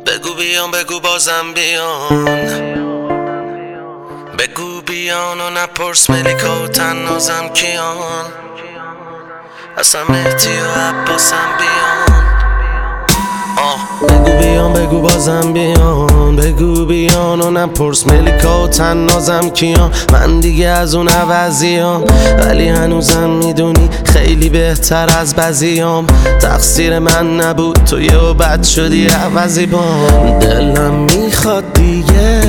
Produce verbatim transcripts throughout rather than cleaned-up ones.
بگو بیان بگو بازم بیان، بگو بیان و نپرس ملیکا و تنازم کیان، اصلا مهدی و عباسم بیان. آه بگو بیان بگو بازم بیان، بگو بیان و نپرس ملیکا و تنازم کیان. من دیگه از اون عوضیام، ولی هنوزم میدونی خیلی بهتر از بعضیام. تقصیر من نبود تو یه و بد شدی عوضی بام. دلم میخواد دیگه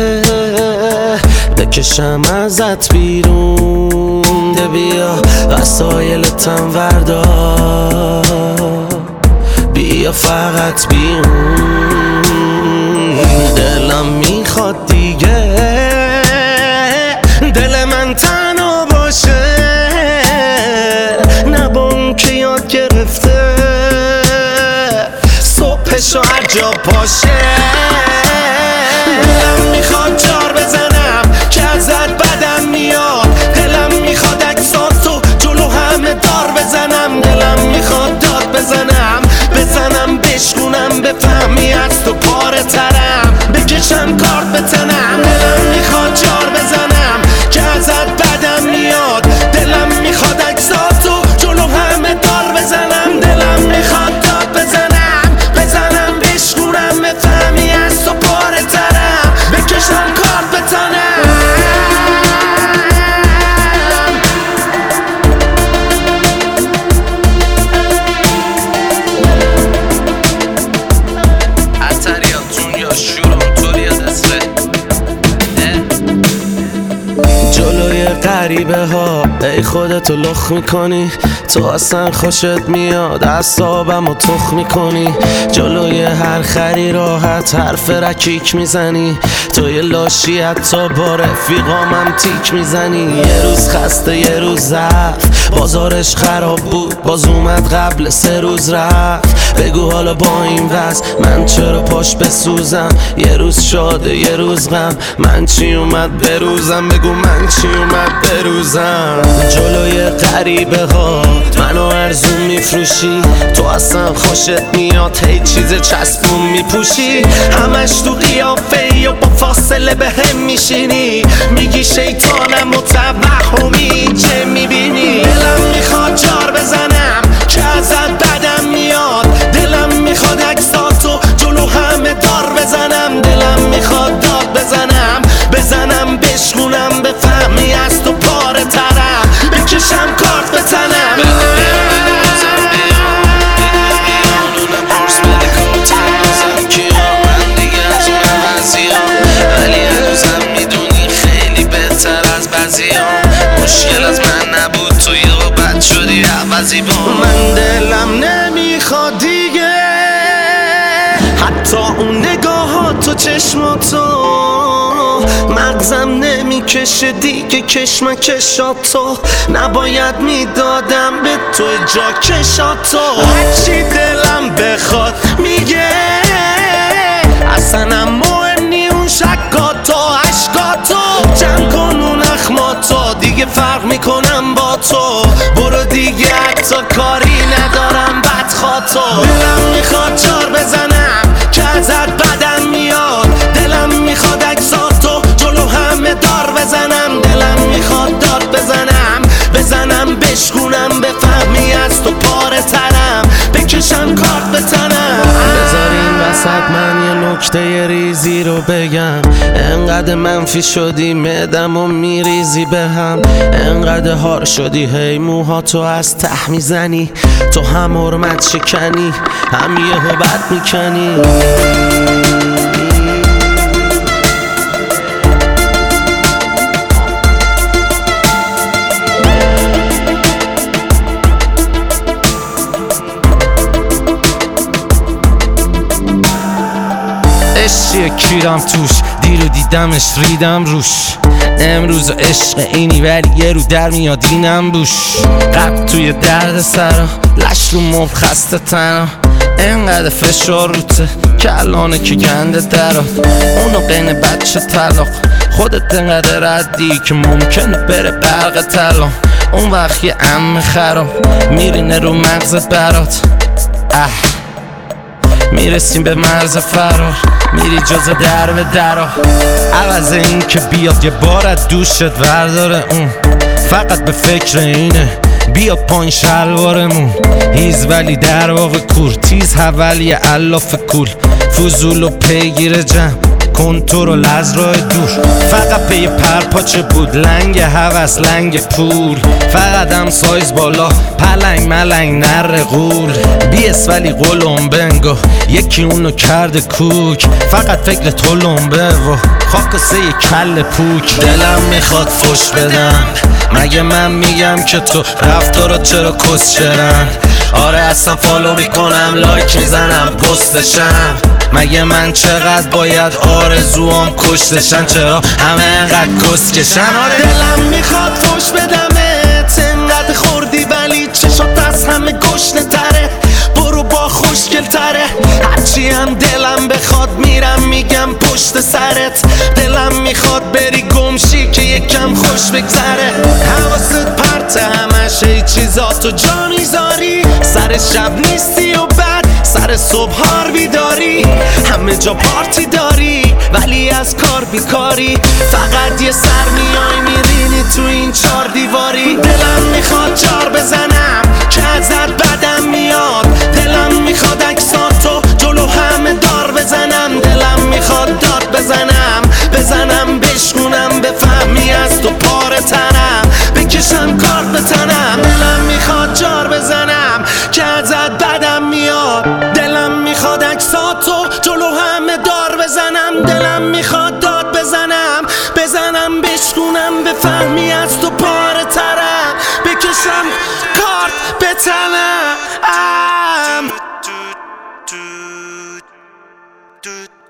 بکشم ازت بیرون، ده بیا وسایلتم وردار، بیا فقط بیرون. دلم میخواد دیگه دل من تنها باشه، نه با اون که یاد گرفته صبحشو هر جا پاشه. دلم میخواد جار بزنم که ازت بدم میاد، دلم میخواد عکساتو جلو همه دار بزنم، دلم میخواد داد بزنم بزنم بشکونم بفهمی از تو پاره ترم، بکشم کارت به تنم. دلم میخواد جار بزنم که ازت بدم میاد، دلم میخواد عکساتو جلو همه دار بزنم، دلم میخواد داد بزنم بزنم بشکونم بفهمی از تو پاره ترم، بکشم کارت به تنم. جلوی غریبه ها ای خودتو لخ میکنی، تو اصلا خوشت میاد اعصابم و تخ میکنی. جلوی هر خری راحت حرف رکیک میزنی، تو یه لاشی حتی با رفیقامم تیک میزنی. یه روز خسته یه روز ضعف، بازارش خراب بود باز اومد قبل سه روز رفت. بگو حالا با این وضع من چرا پاش بسوزم، یه روز شاده یه روز غم، من چی اومد بروزم، بگو من چی اومد بروزم. جلوی غریبه ها منو ارزون میفروشی، تو اصلا خوشت میاد هی چیز چسبون میپوشی، همش تو قیافه ای و با فاصله به هم میشینی، میگی شیطانم و توهمی چه میبینی. دلم میخواد جار بزنم که ازت بدم میاد، دلم میخواد عکساتو جلو همه دار بزنم، دلم میخواد داد بزنم بزنم بشکونم بفهمی از تو پاره ترم، بکشم کارت به تنم. مشکل از من نبود تو یه و بد شدی عوضی با من. دلم نمیخواد دیگه حتی اون نگاهات و چشماتو، مغزم نمیکشه دیگه کشمکشاتو، نباید میدادم به تو جا کشاتو. هرچی دلم بخواد میگه اصلا مهم نی اون شکاتو عشقاتو، جمع کن اون اخماتو دیگه فرق میکنم با تو، برو دیگه حتی کاری ندارم بدخواتو. دلم میخواد جار بزنم که ازت بدم میاد، دلم میخواد عکساتو جلو همه دار بزنم، دلم میخواد داد بزنم بزنم بشکونم بفهمی از تو پاره ترم، بکشم کارت به تنم. بذار این وسط من یه نکته ریزی رو بگم، انقدر منفی شدی معدم و میریزی به هم، انقدر هار شدی هی موهاتو از ته میزنی، تو هم حرمت شکنی هم یهو بد میکنی. عشقیه کیرم توش، دیرو دیدمش ریدم روش، امروز عشق اینی ولی یه رو در میاد اینم بوش. قبل توی درد سرا لش رو مب خسته تنها، انقدر فشار روته که الانه که گنده درات، اونو قین بچه طلاق خودت انقدر ردی که ممکنه بره برق طلا، اون وقت یه ام خراب میرینه رو مغزت برات. اه میرسیم به مرز فرار، میری جز در به درا. عوض این که بیاد یه بار از دوشت ورداره، اون فقط به فکر اینه بیاد پایین شلوارمون. هیز ولی در واقع کور، تیز حولی علاف کول، فضول و پیگیر جمع، کنترل از راه دور. فقط پی پرپاچه بود، لنگ هوس لنگ پول، فقط هم سایز بالا، پلنگ ملنگ نر غول. بیس ولی قلم بنگو، یکی اونو کرده کوک، فقط فکر تلمبه و خاکسه ی کل پوک. دلم میخواد فش بدم، مگه من میگم که تو رفتارا چرا کسچرن؟ آره اصلا فالو میکنم، لایک میزنم، پستشم. مگه من چقدر باید آرزوام کشتشن؟ چرا همه انقدر کسکشن؟ آره دلم میخواد فش بدمت، انقدر خوردی ولی چشات از همه گشنه تره. برو با خوشگل تره، هرچی هم دلم بخواد میرم میگم پشت سرت. دلم میخواد بری گمشی که یکم خوش بگذره. حواست پرت همش ای چیزاتو جا میذاری، سر شب نیستی و بعد سر صبح هار بیداری. همه جا پارتی داری ولی از کار بیکاری، فقط یه سر میای میرینی تو این چار دیواری. دلم میخواد جار بزنم که ازت بدم میاد، دلم میخواد عکساتو جلو همه دار بزنم. دلم میخواد داد بزنم بزنم بشکونم، بفهمی از تو پاره تنم، بکشم کارت به تنم. دلم میخواد جار بزنم که ازت بدم میاد، دلم میخواد عکساتو جلو همه دار بزنم. دلم میخواد داد بزنم بزنم بشکونم، بفهمی از تو پاره ترم، بکشم کارت به تنم.